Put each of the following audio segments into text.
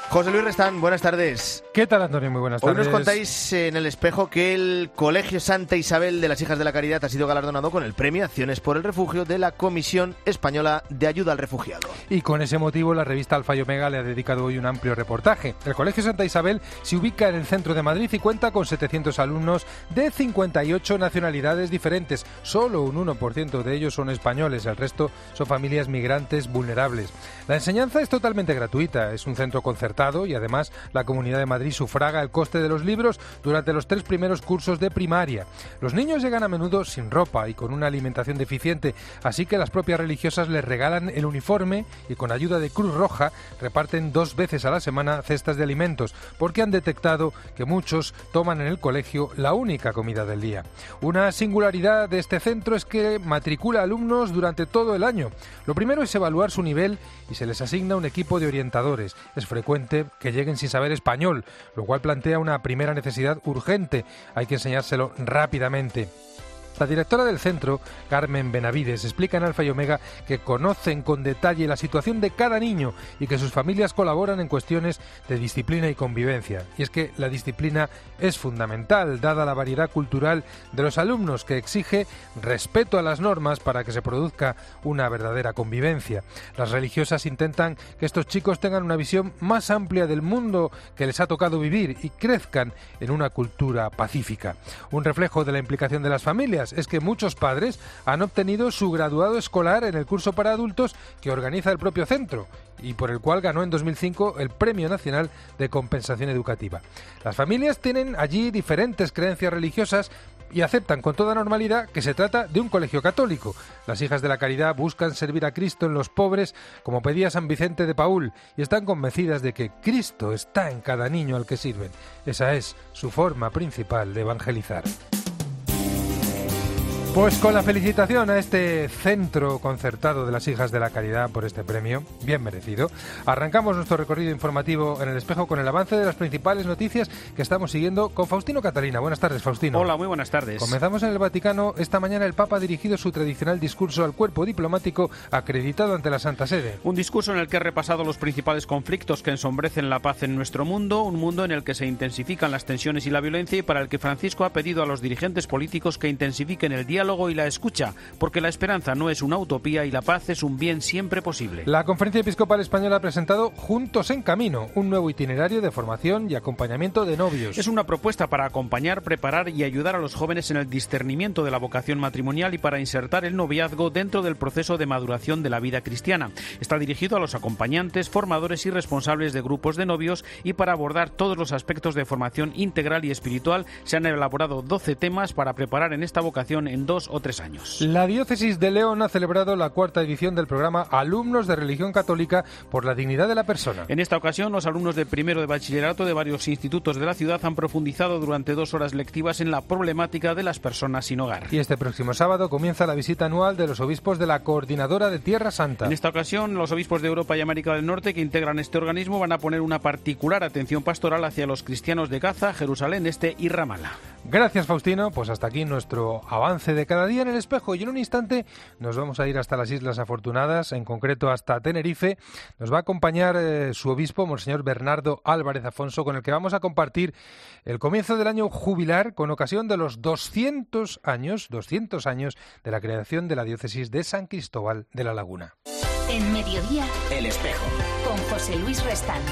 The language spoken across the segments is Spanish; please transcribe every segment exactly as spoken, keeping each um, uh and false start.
José Luis Restán, buenas tardes. ¿Qué tal, Antonio? Muy buenas tardes. Hoy nos contáis en El Espejo que el Colegio Santa Isabel de las Hijas de la Caridad ha sido galardonado con el premio Acciones por el Refugio de la Comisión Española de Ayuda al Refugiado. Y con ese motivo la revista Alfa y Omega le ha dedicado hoy un amplio reportaje. El Colegio Santa Isabel se ubica en el centro de Madrid y cuenta con setecientos alumnos de cincuenta y ocho nacionalidades diferentes. Solo un uno por ciento de ellos son españoles, el resto son familias migrantes vulnerables. La enseñanza es totalmente gratuita, es un centro concertado y además la Comunidad de Madrid sufraga el coste de los libros durante los tres primeros cursos de primaria. Los niños llegan a menudo sin ropa y con una alimentación deficiente, así que las propias religiosas les regalan el uniforme y con ayuda de Cruz Roja reparten dos veces a la semana cestas de alimentos, porque han detectado que muchos toman en el colegio la única comida del día. Una singularidad de este centro es que matricula alumnos durante todo el año. Lo primero es evaluar su nivel y se les asigna un equipo de orientadores. Es frecuente que lleguen sin saber español, lo cual plantea una primera necesidad urgente. Hay que enseñárselo rápidamente. La directora del centro, Carmen Benavides, explica en Alfa y Omega que conocen con detalle la situación de cada niño y que sus familias colaboran en cuestiones de disciplina y convivencia. Y es que la disciplina es fundamental, dada la variedad cultural de los alumnos, que exige respeto a las normas para que se produzca una verdadera convivencia. Las religiosas intentan que estos chicos tengan una visión más amplia del mundo que les ha tocado vivir y crezcan en una cultura pacífica. Un reflejo de la implicación de las familias es que muchos padres han obtenido su graduado escolar en el curso para adultos que organiza el propio centro y por el cual ganó en dos mil cinco el Premio Nacional de Compensación Educativa. Las familias tienen allí diferentes creencias religiosas y aceptan con toda normalidad que se trata de un colegio católico. Las Hijas de la Caridad buscan servir a Cristo en los pobres, como pedía San Vicente de Paúl, y están convencidas de que Cristo está en cada niño al que sirven. Esa es su forma principal de evangelizar. Pues con la felicitación a este centro concertado de las Hijas de la Caridad por este premio, bien merecido, arrancamos nuestro recorrido informativo en El Espejo con el avance de las principales noticias que estamos siguiendo con Faustino Catalina. Buenas tardes, Faustino. Hola, muy buenas tardes. Comenzamos en el Vaticano. Esta mañana el Papa ha dirigido su tradicional discurso al cuerpo diplomático acreditado ante la Santa Sede. Un discurso en el que ha repasado los principales conflictos que ensombrecen la paz en nuestro mundo, un mundo en el que se intensifican las tensiones y la violencia y para el que Francisco ha pedido a los dirigentes políticos que intensifiquen el diálogo y la escucha, porque la esperanza no es una utopía y la paz es un bien siempre posible. La Conferencia Episcopal Española ha presentado Juntos en Camino, un nuevo itinerario de formación y acompañamiento de novios. Es una propuesta para acompañar, preparar y ayudar a los jóvenes en el discernimiento de la vocación matrimonial y para insertar el noviazgo dentro del proceso de maduración de la vida cristiana. Está dirigido a los acompañantes, formadores y responsables de grupos de novios y para abordar todos los aspectos de formación integral y espiritual se han elaborado doce temas para preparar en esta vocación en dos o tres años. La Diócesis de León ha celebrado la cuarta edición del programa Alumnos de Religión Católica por la Dignidad de la Persona. En esta ocasión, los alumnos de primero de bachillerato de varios institutos de la ciudad han profundizado durante dos horas lectivas en la problemática de las personas sin hogar. Y este próximo sábado comienza la visita anual de los obispos de la Coordinadora de Tierra Santa. En esta ocasión, los obispos de Europa y América del Norte que integran este organismo van a poner una particular atención pastoral hacia los cristianos de Gaza, Jerusalén Este y Ramala. Gracias, Faustino. Pues hasta aquí nuestro avance de cada día en El Espejo, y en un instante nos vamos a ir hasta las Islas Afortunadas, en concreto hasta Tenerife. Nos va a acompañar eh, su obispo, Monseñor Bernardo Álvarez Afonso, con el que vamos a compartir el comienzo del año jubilar con ocasión de los doscientos años, doscientos años de la creación de la diócesis de San Cristóbal de la Laguna. En Mediodía, El Espejo, con José Luis Restán.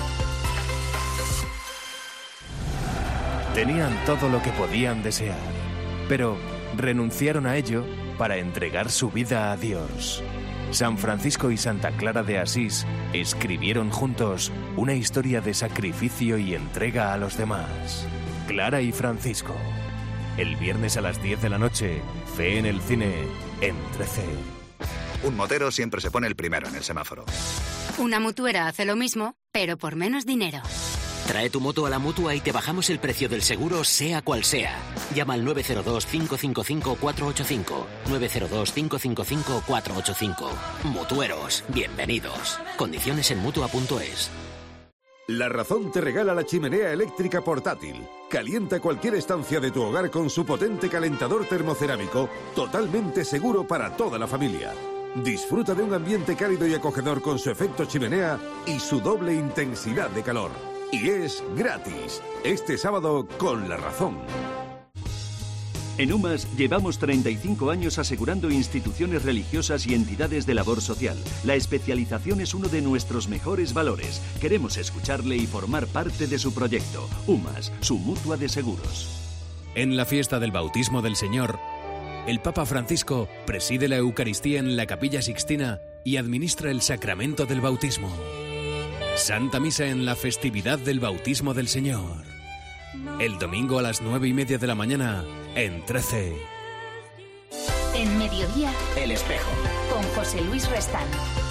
Tenían todo lo que podían desear, pero renunciaron a ello para entregar su vida a Dios. San Francisco y Santa Clara de Asís escribieron juntos una historia de sacrificio y entrega a los demás. Clara y Francisco. El viernes a las diez de la noche, Fe en el cine, en trece. Un motero siempre se pone el primero en el semáforo. Una mutuera hace lo mismo, pero por menos dinero. Trae tu moto a la Mutua y te bajamos el precio del seguro, sea cual sea. Llama al nueve cero dos, cinco cinco cinco, cuatro ocho cinco. nueve cero dos, cinco cinco cinco, cuatro ocho cinco. Mutueros, bienvenidos. Condiciones en Mutua punto es. La Razón te regala la chimenea eléctrica portátil. Calienta cualquier estancia de tu hogar con su potente calentador termocerámico, totalmente seguro para toda la familia. Disfruta de un ambiente cálido y acogedor con su efecto chimenea y su doble intensidad de calor. Y es gratis. Este sábado con La Razón. En UMAS llevamos treinta y cinco años asegurando instituciones religiosas y entidades de labor social. La especialización es uno de nuestros mejores valores. Queremos escucharle y formar parte de su proyecto. UMAS, su mutua de seguros. En la fiesta del bautismo del Señor, el Papa Francisco preside la Eucaristía en la Capilla Sixtina y administra el sacramento del bautismo. Santa Misa en la festividad del bautismo del Señor. El domingo a las nueve y media de la mañana en trece. En Mediodía, El Espejo. con José Luis Restán.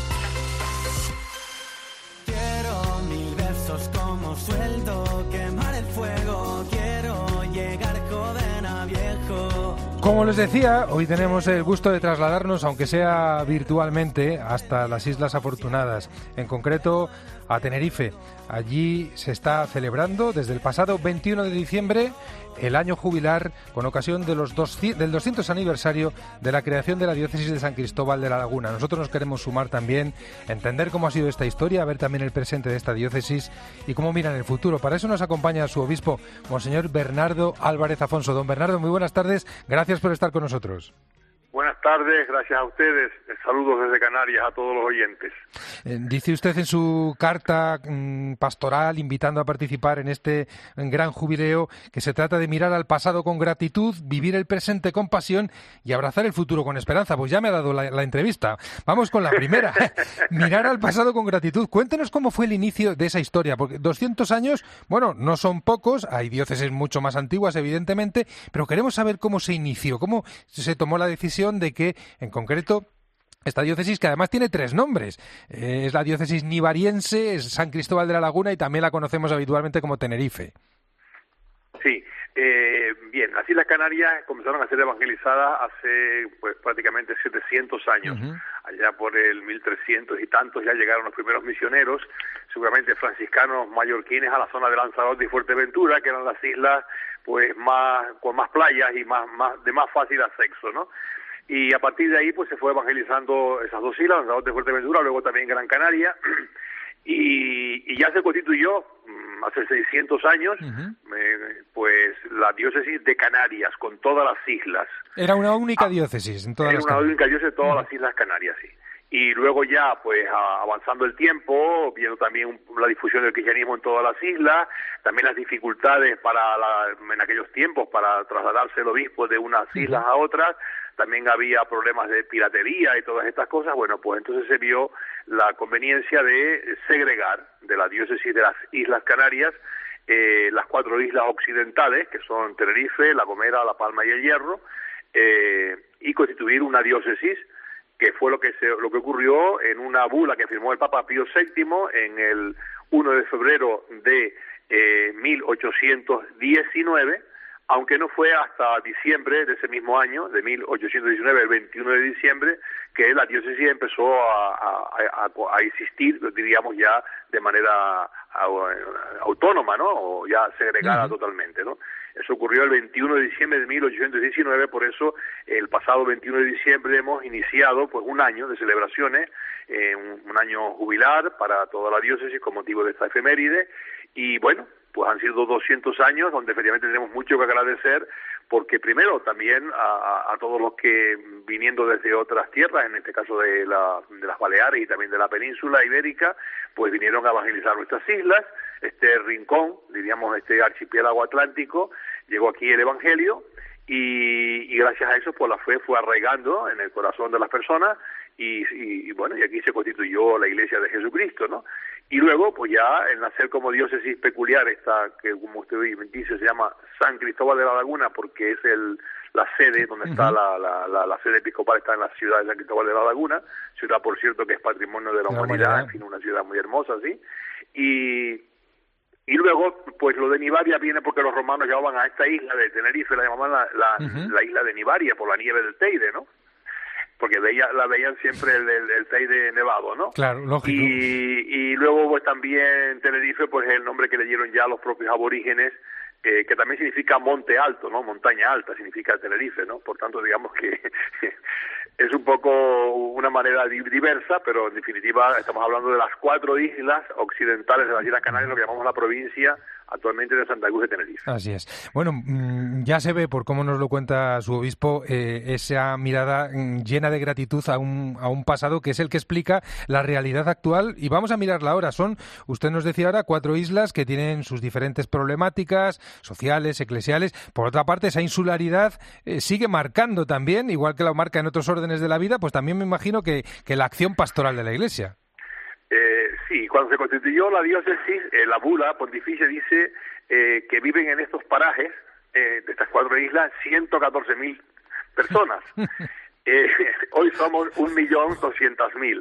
Quiero mil besos como sueldo, quemar el fuego, quiero llegar joven a viejo. Como les decía, hoy tenemos el gusto de trasladarnos, aunque sea virtualmente, hasta las Islas Afortunadas, en concreto a Tenerife. Allí se está celebrando desde el pasado veintiuno de diciembre el año jubilar con ocasión de los doscientos, del doscientos aniversario de la creación de la diócesis de San Cristóbal de la Laguna. Nosotros nos queremos sumar también, entender cómo ha sido esta historia, ver también el presente de esta diócesis y cómo miran el futuro. Para eso nos acompaña su obispo, Monseñor Bernardo Álvarez Afonso. Don Bernardo, muy buenas tardes, gracias por estar con nosotros. Buenas tardes, gracias a ustedes. Saludos desde Canarias a todos los oyentes. Eh, dice usted en su carta mmm, pastoral, invitando a participar en este gran jubileo, que se trata de mirar al pasado con gratitud, vivir el presente con pasión y abrazar el futuro con esperanza. Pues ya me ha dado la, la entrevista. Vamos con la primera. Mirar al pasado con gratitud. Cuéntenos cómo fue el inicio de esa historia, porque doscientos años, bueno, no son pocos, hay diócesis mucho más antiguas, evidentemente, pero queremos saber cómo se inició, cómo se tomó la decisión de que, en concreto, esta diócesis, que además tiene tres nombres, eh, es la diócesis nivariense, es San Cristóbal de la Laguna y también la conocemos habitualmente como Tenerife. Sí, eh, bien, las Islas Canarias comenzaron a ser evangelizadas hace pues prácticamente setecientos años. Uh-huh. Allá por el mil trescientos y tantos ya llegaron los primeros misioneros, seguramente franciscanos mallorquines, a la zona de Lanzarote y Fuerteventura, que eran las islas pues más con más playas y más, más de más fácil acceso, ¿no? Y a partir de ahí pues se fue evangelizando esas dos islas, Lanzarote y Fuerteventura, luego también Gran Canaria, y, y ya se constituyó hace seiscientos años, uh-huh. eh, pues la diócesis de Canarias, con todas las islas. Era una única ah, diócesis en todas Era las una Canarias. única diócesis de todas uh-huh. las Islas Canarias, sí. Y luego ya, pues a, avanzando el tiempo, viendo también un, la difusión del cristianismo en todas las islas, también las dificultades para la, en aquellos tiempos para trasladarse el obispo de unas uh-huh. islas a otras, también había problemas de piratería y todas estas cosas. Bueno, pues entonces se vio la conveniencia de segregar de la diócesis de las Islas Canarias eh, las cuatro islas occidentales, que son Tenerife, La Gomera, La Palma y El Hierro, eh, y constituir una diócesis, que fue lo que se, lo que ocurrió en una bula que firmó el Papa Pío séptimo en el uno de febrero de eh, mil ochocientos diecinueve, aunque no fue hasta diciembre de ese mismo año, de mil ochocientos diecinueve, el veintiuno de diciembre, que la diócesis empezó a, a, a, a existir, diríamos ya, de manera a, a, autónoma, ¿no? O ya segregada uh-huh. totalmente, ¿no? Eso ocurrió el veintiuno de diciembre de mil ochocientos diecinueve, por eso el pasado veintiuno de diciembre hemos iniciado pues un año de celebraciones, eh, un, un año jubilar para toda la diócesis con motivo de esta efeméride, y bueno, pues han sido doscientos años donde efectivamente tenemos mucho que agradecer, porque primero también a, a todos los que viniendo desde otras tierras, en este caso de, la, de las Baleares y también de la península ibérica, pues vinieron a evangelizar nuestras islas, este rincón, diríamos este archipiélago atlántico, llegó aquí el Evangelio y, y gracias a eso pues la fe fue arraigando en el corazón de las personas y, y, y bueno, y aquí se constituyó la Iglesia de Jesucristo, ¿no? Y luego, pues ya, el nacer como diócesis peculiar, esta que como usted dice se llama San Cristóbal de la Laguna, porque es el la sede donde uh-huh. está la, la, la, la sede episcopal, está en la ciudad de San Cristóbal de la Laguna, ciudad, por cierto, que es patrimonio de la, la humanidad, humanidad, en fin, una ciudad muy hermosa, ¿sí? Y... Y luego, pues lo de Nivaria viene porque los romanos llamaban a esta isla de Tenerife, la llamaban la, la, uh-huh. la isla de Nivaria, por la nieve del Teide, ¿no? Porque veía, la veían siempre el, el, el Teide nevado, ¿no? Claro, lógico. Y, y luego, pues también Tenerife, pues el nombre que le dieron ya los propios aborígenes eh, que también significa monte alto, ¿no? Montaña alta significa Tenerife, ¿no? Por tanto, digamos que es un poco una manera diversa, pero en definitiva estamos hablando de las cuatro islas occidentales de las Islas Canarias, lo que llamamos la provincia actualmente de Santa Cruz de Tenerife. Así es. Bueno, ya se ve por cómo nos lo cuenta su obispo eh, esa mirada llena de gratitud a un, a un pasado que es el que explica la realidad actual, y vamos a mirarla ahora. Son, usted nos decía ahora, cuatro islas que tienen sus diferentes problemáticas sociales, eclesiales. Por otra parte, esa insularidad eh, sigue marcando también, igual que la marca en otros órdenes de la vida, pues también me imagino que, que la acción pastoral de la Iglesia. Eh, sí, cuando se constituyó la diócesis, eh, la bula pontificia dice eh, que viven en estos parajes eh, de estas cuatro islas ciento catorce mil personas. eh, hoy somos un millón doscientos mil.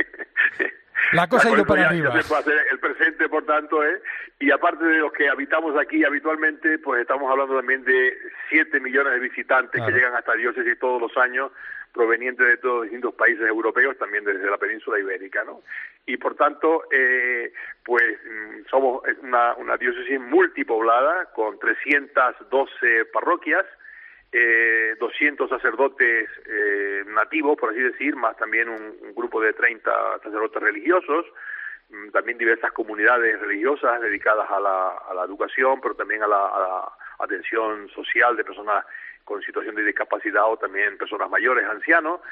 La cosa ha ido para ya, arriba. Ya se puede hacer el presente, por tanto, ¿eh? Y aparte de los que habitamos aquí habitualmente, pues estamos hablando también de siete millones de visitantes claro. que llegan hasta diócesis todos los años, provenientes de todos los distintos países europeos, también desde la península ibérica, ¿no? Y por tanto, eh, pues somos una, una diócesis multipoblada con trescientas doce parroquias, eh, doscientos sacerdotes eh, nativos, por así decir, más también un, un grupo de treinta sacerdotes religiosos, también diversas comunidades religiosas dedicadas a la, a la educación, pero también a la, a la atención social de personas con situación de discapacidad o también personas mayores, ancianos.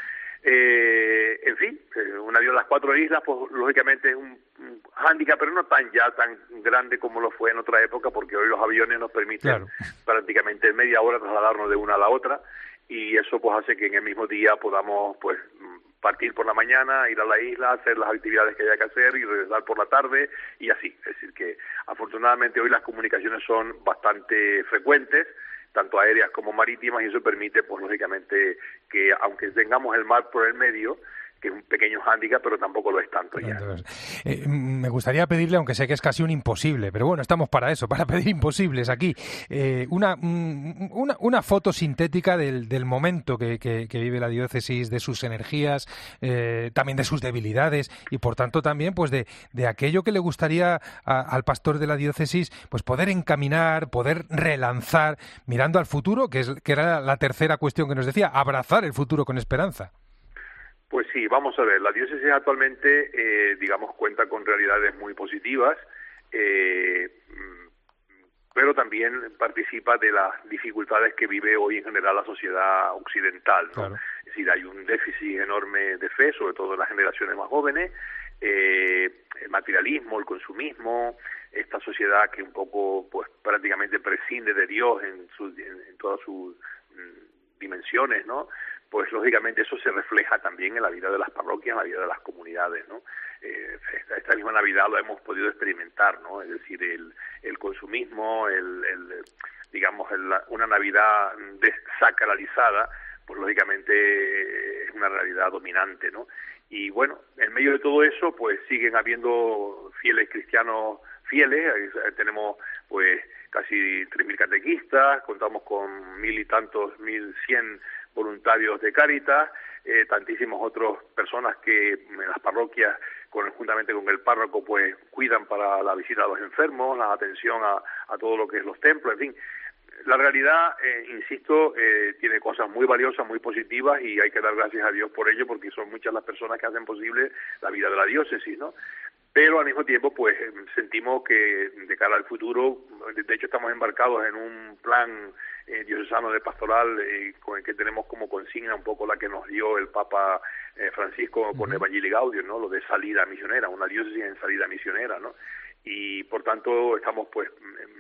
Eh, en fin, una de las cuatro islas, pues lógicamente es un, un hándicap, pero no tan ya tan grande como lo fue en otra época, porque hoy los aviones nos permiten claro. prácticamente en media hora trasladarnos de una a la otra, y eso pues hace que en el mismo día podamos pues partir por la mañana, ir a la isla, hacer las actividades que haya que hacer y regresar por la tarde y así. Es decir que afortunadamente hoy las comunicaciones son bastante frecuentes, tanto aéreas como marítimas, y eso permite, pues lógicamente, que aunque tengamos el mar por el medio, que es un pequeño hándicap, pero tampoco lo es tanto ya. Entonces, eh, me gustaría pedirle, aunque sé que es casi un imposible, pero bueno, estamos para eso, para pedir imposibles aquí, eh, una, una una foto sintética del, del momento que, que, que vive la diócesis, de sus energías, eh, también de sus debilidades, y por tanto también pues de, de aquello que le gustaría a, al pastor de la diócesis pues poder encaminar, poder relanzar, mirando al futuro, que, es, que era la tercera cuestión que nos decía, abrazar el futuro con esperanza. Pues sí, vamos a ver, la diócesis actualmente, eh, digamos, cuenta con realidades muy positivas, eh, pero también participa de las dificultades que vive hoy en general la sociedad occidental, ¿no? Claro. Es decir, hay un déficit enorme de fe, sobre todo en las generaciones más jóvenes, eh, el materialismo, el consumismo, esta sociedad que un poco, pues, prácticamente prescinde de Dios en, sus, en, en todas sus mm, dimensiones, ¿no? Pues lógicamente eso se refleja también en la vida de las parroquias, en la vida de las comunidades, ¿no? Eh, esta, esta misma Navidad lo hemos podido experimentar, ¿no? Es decir, el, el consumismo, el, el digamos, el, una Navidad desacralizada, pues lógicamente es una realidad dominante, ¿no? Y bueno, en medio de todo eso, pues siguen habiendo fieles cristianos fieles, tenemos pues casi tres mil catequistas, contamos con mil y tantos, mil cien voluntarios de Cáritas, eh, tantísimos otras personas que en las parroquias, con, juntamente con el párroco, pues cuidan para la visita a los enfermos, la atención a, a todo lo que es los templos, en fin. La realidad, eh, insisto, eh, tiene cosas muy valiosas, muy positivas, y hay que dar gracias a Dios por ello, porque son muchas las personas que hacen posible la vida de la diócesis, ¿no? Pero al mismo tiempo, pues sentimos que de cara al futuro, de hecho estamos embarcados en un plan eh, diocesano de pastoral eh, con el que tenemos como consigna un poco la que nos dio el Papa eh, Francisco con uh-huh. Evangelii Gaudium, ¿no? Lo de salida misionera, una diócesis en salida misionera, ¿no? Y por tanto estamos pues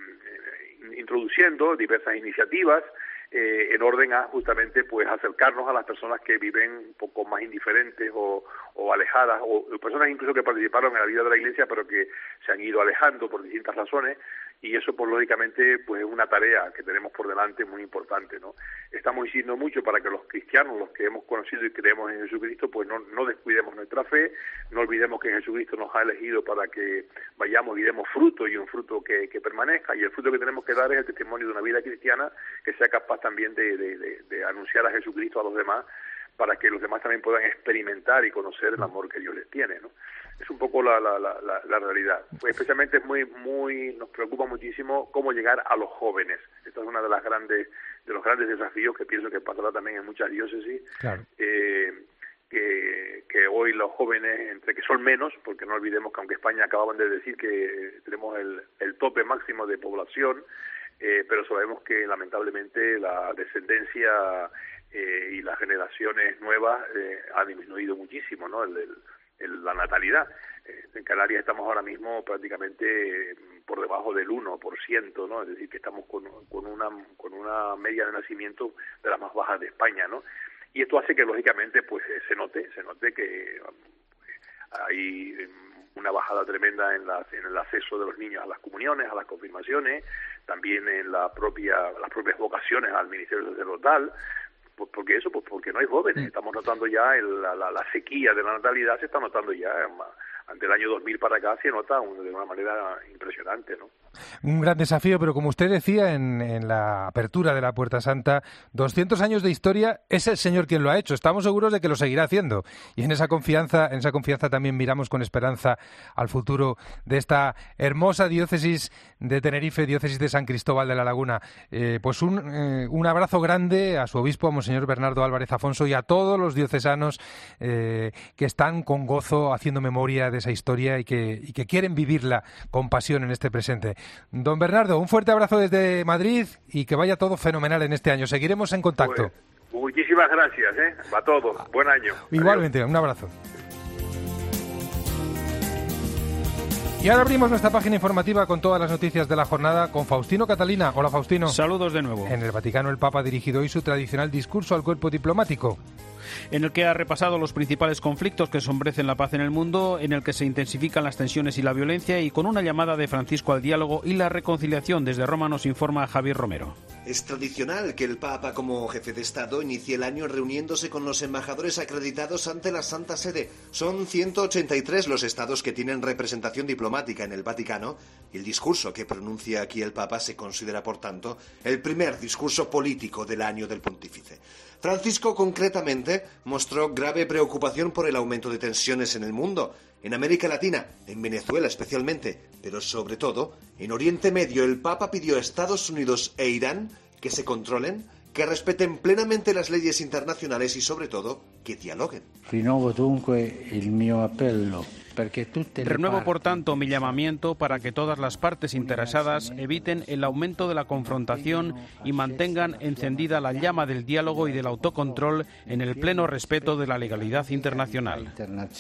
introduciendo diversas iniciativas eh, en orden a justamente pues acercarnos a las personas que viven un poco más indiferentes o, o alejadas, o, o personas incluso que participaron en la vida de la Iglesia pero que se han ido alejando por distintas razones, y eso pues lógicamente pues es una tarea que tenemos por delante muy importante, ¿no? Estamos diciendo mucho para que los cristianos, los que hemos conocido y creemos en Jesucristo, pues no, no descuidemos nuestra fe, no olvidemos que Jesucristo nos ha elegido para que vayamos y demos fruto, y un fruto que, que permanezca, y el fruto que tenemos que dar es el testimonio de una vida cristiana que sea capaz también de, de, de, de anunciar a Jesucristo a los demás, para que los demás también puedan experimentar y conocer el amor que Dios les tiene, ¿no? Es un poco la, la, la, la, la realidad. Pues especialmente es muy, muy, nos preocupa muchísimo cómo llegar a los jóvenes. Esta es una de las grandes, de los grandes desafíos que pienso que pasará también en muchas diócesis. Claro. Eh, que, que hoy los jóvenes, entre que son menos, porque no olvidemos que aunque España acababan de decir que tenemos el, el tope máximo de población, eh, pero sabemos que lamentablemente la descendencia eh, y las generaciones nuevas eh, ha disminuido muchísimo, ¿no? El, el, el, la natalidad. Eh, en Canarias estamos ahora mismo prácticamente por debajo del uno por ciento, ¿no? Es decir, que estamos con, con una con una media de nacimiento de las más bajas de España, ¿no? Y esto hace que lógicamente pues se note, se note que hay una bajada tremenda en, la, en el acceso de los niños a las comuniones, a las confirmaciones, también en la propia las propias vocaciones al ministerio sacerdotal. Pues porque eso, pues porque no hay jóvenes. Estamos notando ya el, la, la, la sequía de la natalidad, se está notando ya ante el año dos mil para acá, se nota un, de una manera impresionante, ¿no? Un gran desafío, pero como usted decía en, en la apertura de la Puerta Santa, doscientos años de historia, es el Señor quien lo ha hecho. Estamos seguros de que lo seguirá haciendo. Y en esa confianza, en esa confianza también miramos con esperanza al futuro de esta hermosa diócesis de Tenerife, diócesis de San Cristóbal de la Laguna. Eh, pues un, eh, un abrazo grande a su obispo, a Monseñor Bernardo Álvarez Afonso, y a todos los diocesanos eh, que están con gozo haciendo memoria de esa historia y que, y que quieren vivirla con pasión en este presente. Don Bernardo, un fuerte abrazo desde Madrid y que vaya todo fenomenal en este año. Seguiremos en contacto. Pues, muchísimas gracias, ¿eh? A todos. Buen año. Igualmente, adiós. Un abrazo. Y ahora abrimos nuestra página informativa con todas las noticias de la jornada con Faustino Catalina. Hola, Faustino. Saludos de nuevo. En el Vaticano, el Papa ha dirigido hoy su tradicional discurso al cuerpo diplomático, en el que ha repasado los principales conflictos que ensombrecen la paz en el mundo, en el que se intensifican las tensiones y la violencia, y con una llamada de Francisco al diálogo y la reconciliación. Desde Roma nos informa Javier Romero. Es tradicional que el Papa, como jefe de Estado, inicie el año reuniéndose con los embajadores acreditados ante la Santa Sede. Son ciento ochenta y tres los estados que tienen representación diplomática en el Vaticano, y el discurso que pronuncia aquí el Papa se considera, por tanto, el primer discurso político del año del pontífice. Francisco, concretamente, mostró grave preocupación por el aumento de tensiones en el mundo, en América Latina, en Venezuela especialmente, pero sobre todo, en Oriente Medio. El Papa pidió a Estados Unidos e Irán que se controlen, que respeten plenamente las leyes internacionales y, sobre todo, que dialoguen. Rinnovo dunque il mio appello. Renuevo, por tanto, mi llamamiento para que todas las partes interesadas eviten el aumento de la confrontación y mantengan encendida la llama del diálogo y del autocontrol en el pleno respeto de la legalidad internacional.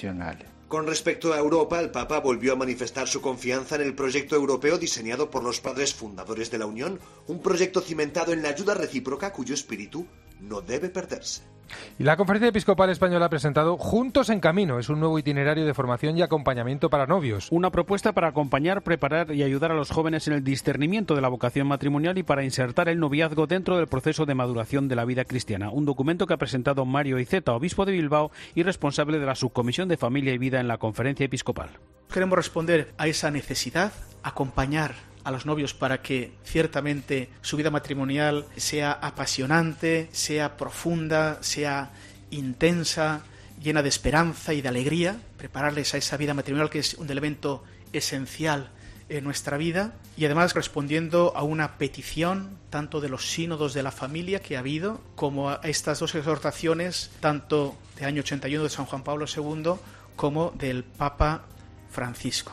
Con respecto a Europa, el Papa volvió a manifestar su confianza en el proyecto europeo diseñado por los padres fundadores de la Unión, un proyecto cimentado en la ayuda recíproca cuyo espíritu no debe perderse. Y la Conferencia Episcopal Española ha presentado Juntos en Camino. Es un nuevo itinerario de formación y acompañamiento para novios. Una propuesta para acompañar, preparar y ayudar a los jóvenes en el discernimiento de la vocación matrimonial y para insertar el noviazgo dentro del proceso de maduración de la vida cristiana. Un documento que ha presentado Mario Iceta, obispo de Bilbao y responsable de la Subcomisión de Familia y Vida en la Conferencia Episcopal. Queremos responder a esa necesidad, acompañar a los novios para que ciertamente su vida matrimonial sea apasionante, sea profunda, sea intensa, llena de esperanza y de alegría, prepararles a esa vida matrimonial que es un elemento esencial en nuestra vida, y además respondiendo a una petición tanto de los sínodos de la familia que ha habido, como a estas dos exhortaciones, tanto del año ochenta y uno de San Juan Pablo segundo como del Papa Francisco.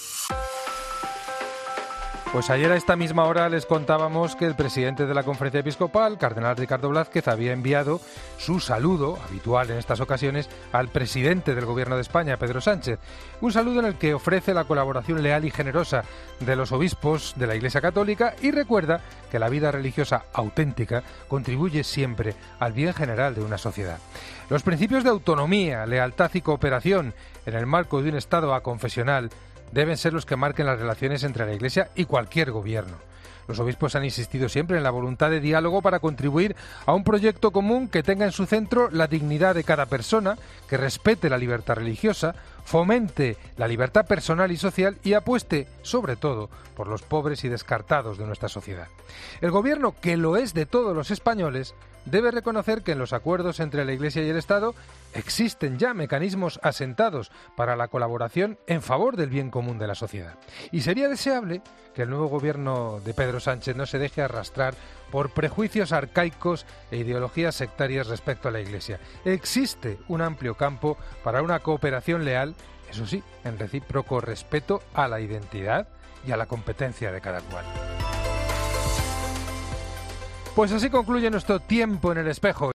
Pues ayer a esta misma hora les contábamos que el presidente de la Conferencia Episcopal, Cardenal Ricardo Blázquez, había enviado su saludo, habitual en estas ocasiones, al presidente del Gobierno de España, Pedro Sánchez. Un saludo en el que ofrece la colaboración leal y generosa de los obispos de la Iglesia Católica y recuerda que la vida religiosa auténtica contribuye siempre al bien general de una sociedad. Los principios de autonomía, lealtad y cooperación en el marco de un Estado aconfesional deben ser los que marquen las relaciones entre la Iglesia y cualquier gobierno. Los obispos han insistido siempre en la voluntad de diálogo para contribuir a un proyecto común que tenga en su centro la dignidad de cada persona, que respete la libertad religiosa, fomente la libertad personal y social y apueste, sobre todo, por los pobres y descartados de nuestra sociedad. El gobierno, que lo es de todos los españoles, debe reconocer que en los acuerdos entre la Iglesia y el Estado existen ya mecanismos asentados para la colaboración en favor del bien común de la sociedad. Y sería deseable que el nuevo gobierno de Pedro Sánchez no se deje arrastrar por prejuicios arcaicos e ideologías sectarias respecto a la Iglesia. Existe un amplio campo para una cooperación leal, eso sí, en recíproco respeto a la identidad y a la competencia de cada cual. Pues así concluye nuestro tiempo en el espejo.